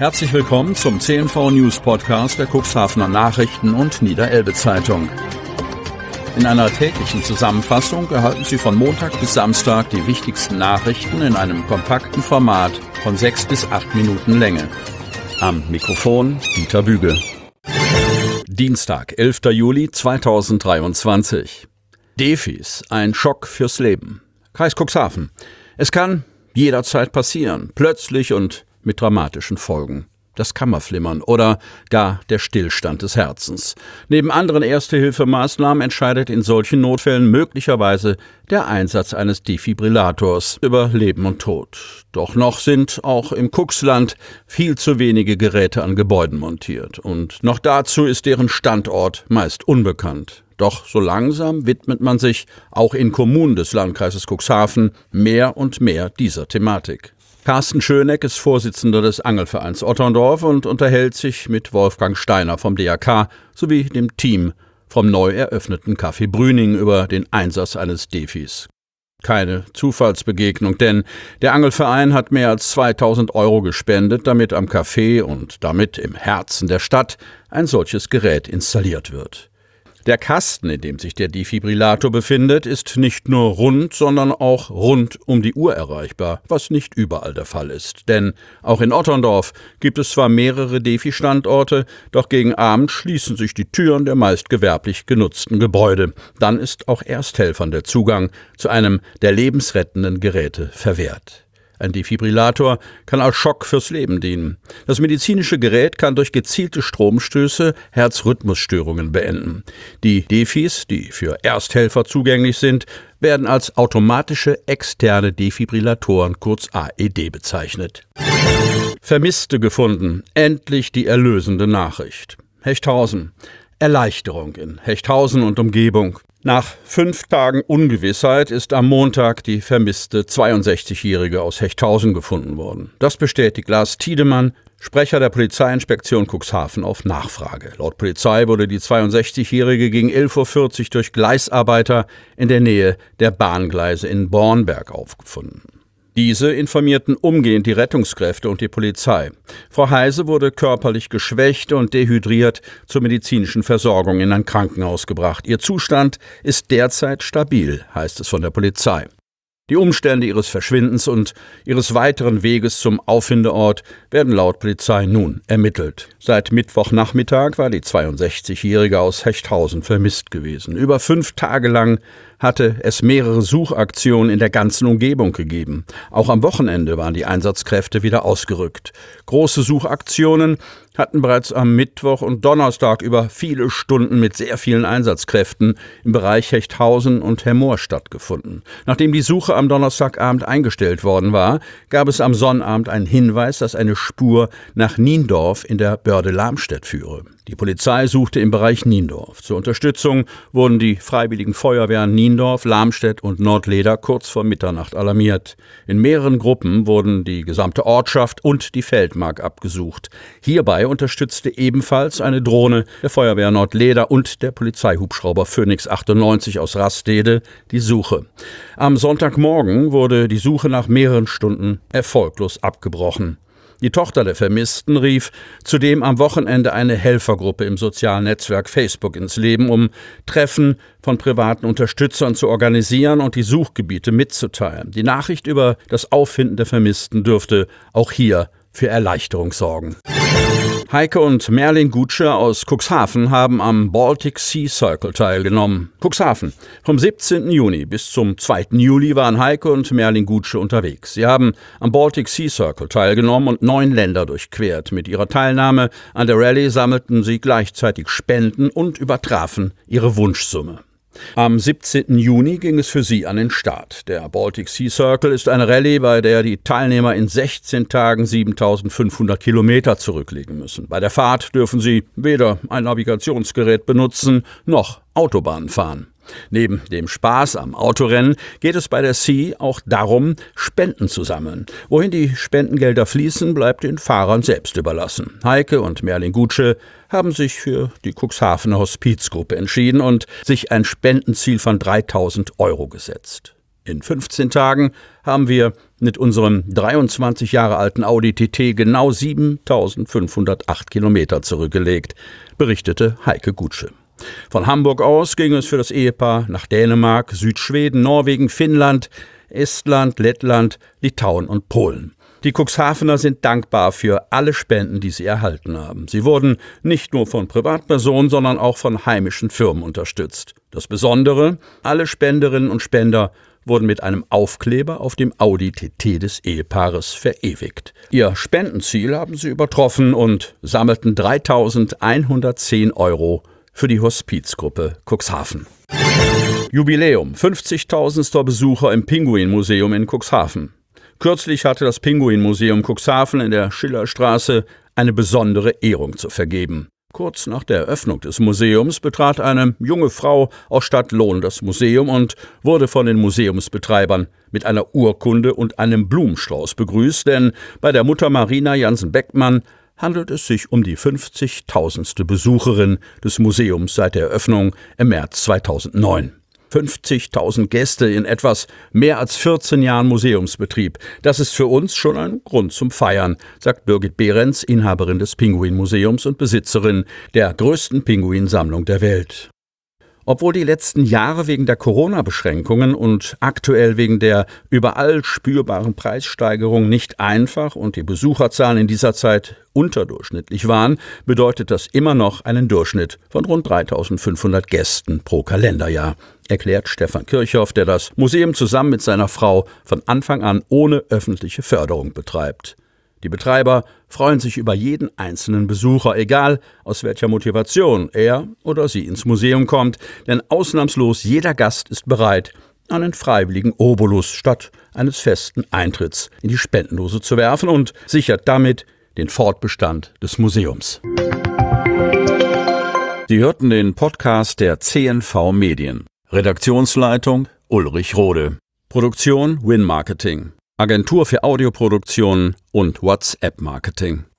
Herzlich willkommen zum CNV News Podcast der Cuxhavener Nachrichten und Niederelbe Zeitung. In einer täglichen Zusammenfassung erhalten Sie von Montag bis Samstag die wichtigsten Nachrichten in einem kompakten Format von 6 bis 8 Minuten Länge. Am Mikrofon Dieter Büge. Dienstag, 11. Juli 2023. Defis, ein Schock fürs Leben. Kreis Cuxhaven. Es kann jederzeit passieren, plötzlich und mit dramatischen Folgen. Das Kammerflimmern oder gar der Stillstand des Herzens. Neben anderen Erste-Hilfe-Maßnahmen entscheidet in solchen Notfällen möglicherweise der Einsatz eines Defibrillators über Leben und Tod. Doch noch sind auch im Cuxland viel zu wenige Geräte an Gebäuden montiert. Und noch dazu ist deren Standort meist unbekannt. Doch so langsam widmet man sich auch in Kommunen des Landkreises Cuxhaven mehr und mehr dieser Thematik. Carsten Schöneck ist Vorsitzender des Angelvereins Otterndorf und unterhält sich mit Wolfgang Steiner vom DRK sowie dem Team vom neu eröffneten Café Brüning über den Einsatz eines Defis. Keine Zufallsbegegnung, denn der Angelverein hat mehr als 2.000 Euro gespendet, damit am Café und damit im Herzen der Stadt ein solches Gerät installiert wird. Der Kasten, in dem sich der Defibrillator befindet, ist nicht nur rund, sondern auch rund um die Uhr erreichbar, was nicht überall der Fall ist. Denn auch in Otterndorf gibt es zwar mehrere Defi-Standorte, doch gegen Abend schließen sich die Türen der meist gewerblich genutzten Gebäude. Dann ist auch Ersthelfern der Zugang zu einem der lebensrettenden Geräte verwehrt. Ein Defibrillator kann als Schock fürs Leben dienen. Das medizinische Gerät kann durch gezielte Stromstöße Herzrhythmusstörungen beenden. Die Defis, die für Ersthelfer zugänglich sind, werden als automatische externe Defibrillatoren, kurz AED, bezeichnet. Vermisste gefunden. Endlich die erlösende Nachricht. Hechthausen. Erleichterung in Hechthausen und Umgebung. Nach 5 Tagen Ungewissheit ist am Montag die vermisste 62-Jährige aus Hechthausen gefunden worden. Das bestätigt Lars Tiedemann, Sprecher der Polizeiinspektion Cuxhaven, auf Nachfrage. Laut Polizei wurde die 62-Jährige gegen 11.40 Uhr durch Gleisarbeiter in der Nähe der Bahngleise in Bornberg aufgefunden. Diese informierten umgehend die Rettungskräfte und die Polizei. Frau Heise wurde körperlich geschwächt und dehydriert zur medizinischen Versorgung in ein Krankenhaus gebracht. Ihr Zustand ist derzeit stabil, heißt es von der Polizei. Die Umstände ihres Verschwindens und ihres weiteren Weges zum Auffindeort werden laut Polizei nun ermittelt. Seit Mittwochnachmittag war die 62-Jährige aus Hechthausen vermisst gewesen. Über 5 Tage lang hatte es mehrere Suchaktionen in der ganzen Umgebung gegeben. Auch am Wochenende waren die Einsatzkräfte wieder ausgerückt. Große Suchaktionen hatten bereits am Mittwoch und Donnerstag über viele Stunden mit sehr vielen Einsatzkräften im Bereich Hechthausen und Hermoor stattgefunden. Nachdem die Suche am Donnerstagabend eingestellt worden war, gab es am Sonnabend einen Hinweis, dass eine Spur nach Niendorf in der Börde Lamstedt führe. Die Polizei suchte im Bereich Niendorf. Zur Unterstützung wurden die Freiwilligen Feuerwehren Niendorf, Lamstedt und Nordleder kurz vor Mitternacht alarmiert. In mehreren Gruppen wurden die gesamte Ortschaft und die Feldmark abgesucht. Hierbei unterstützte ebenfalls eine Drohne der Feuerwehr Nordleder und der Polizeihubschrauber Phoenix 98 aus Rastede die Suche. Am Sonntagmorgen wurde die Suche nach mehreren Stunden erfolglos abgebrochen. Die Tochter der Vermissten rief zudem am Wochenende eine Helfergruppe im sozialen Netzwerk Facebook ins Leben, um Treffen von privaten Unterstützern zu organisieren und die Suchgebiete mitzuteilen. Die Nachricht über das Auffinden der Vermissten dürfte auch hier für Erleichterung sorgen. Heike und Merlin Gutsche aus Cuxhaven haben am Baltic Sea Circle teilgenommen. Cuxhaven. Vom 17. Juni bis zum 2. Juli waren Heike und Merlin Gutsche unterwegs. Sie haben am Baltic Sea Circle teilgenommen und 9 Länder durchquert. Mit ihrer Teilnahme an der Rallye sammelten sie gleichzeitig Spenden und übertrafen ihre Wunschsumme. Am 17. Juni ging es für sie an den Start. Der Baltic Sea Circle ist eine Rallye, bei der die Teilnehmer in 16 Tagen 7.500 Kilometer zurücklegen müssen. Bei der Fahrt dürfen sie weder ein Navigationsgerät benutzen noch Autobahn fahren. Neben dem Spaß am Autorennen geht es bei der Sea auch darum, Spenden zu sammeln. Wohin die Spendengelder fließen, bleibt den Fahrern selbst überlassen. Heike und Merlin Gutsche haben sich für die Cuxhavener Hospizgruppe entschieden und sich ein Spendenziel von 3.000 Euro gesetzt. In 15 Tagen haben wir mit unserem 23 Jahre alten Audi TT genau 7.508 Kilometer zurückgelegt, berichtete Heike Gutsche. Von Hamburg aus ging es für das Ehepaar nach Dänemark, Südschweden, Norwegen, Finnland, Estland, Lettland, Litauen und Polen. Die Cuxhavener sind dankbar für alle Spenden, die sie erhalten haben. Sie wurden nicht nur von Privatpersonen, sondern auch von heimischen Firmen unterstützt. Das Besondere: alle Spenderinnen und Spender wurden mit einem Aufkleber auf dem Audi TT des Ehepaares verewigt. Ihr Spendenziel haben sie übertroffen und sammelten 3.110 € für die Hospizgruppe Cuxhaven. Jubiläum: 50.000. Besucher im Pinguinmuseum in Cuxhaven. Kürzlich hatte das Pinguinmuseum Cuxhaven in der Schillerstraße eine besondere Ehrung zu vergeben. Kurz nach der Eröffnung des Museums betrat eine junge Frau aus Stadtlohn das Museum und wurde von den Museumsbetreibern mit einer Urkunde und einem Blumenstrauß begrüßt, denn bei der Mutter Marina Jansen-Beckmann handelt es sich um die 50.000. Besucherin des Museums seit der Eröffnung im März 2009. 50.000 Gäste in etwas mehr als 14 Jahren Museumsbetrieb. Das ist für uns schon ein Grund zum Feiern, sagt Birgit Behrens, Inhaberin des Pinguinmuseums und Besitzerin der größten Pinguinsammlung der Welt. Obwohl die letzten Jahre wegen der Corona-Beschränkungen und aktuell wegen der überall spürbaren Preissteigerung nicht einfach und die Besucherzahlen in dieser Zeit unterdurchschnittlich waren, bedeutet das immer noch einen Durchschnitt von rund 3.500 Gästen pro Kalenderjahr, erklärt Stefan Kirchhoff, der das Museum zusammen mit seiner Frau von Anfang an ohne öffentliche Förderung betreibt. Die Betreiber freuen sich über jeden einzelnen Besucher, egal aus welcher Motivation er oder sie ins Museum kommt, denn ausnahmslos jeder Gast ist bereit, einen freiwilligen Obolus statt eines festen Eintritts in die Spendendose zu werfen und sichert damit den Fortbestand des Museums. Sie hörten den Podcast der CNV Medien. Redaktionsleitung Ulrich Rode. Produktion Win Marketing. Agentur für Audioproduktion und WhatsApp-Marketing.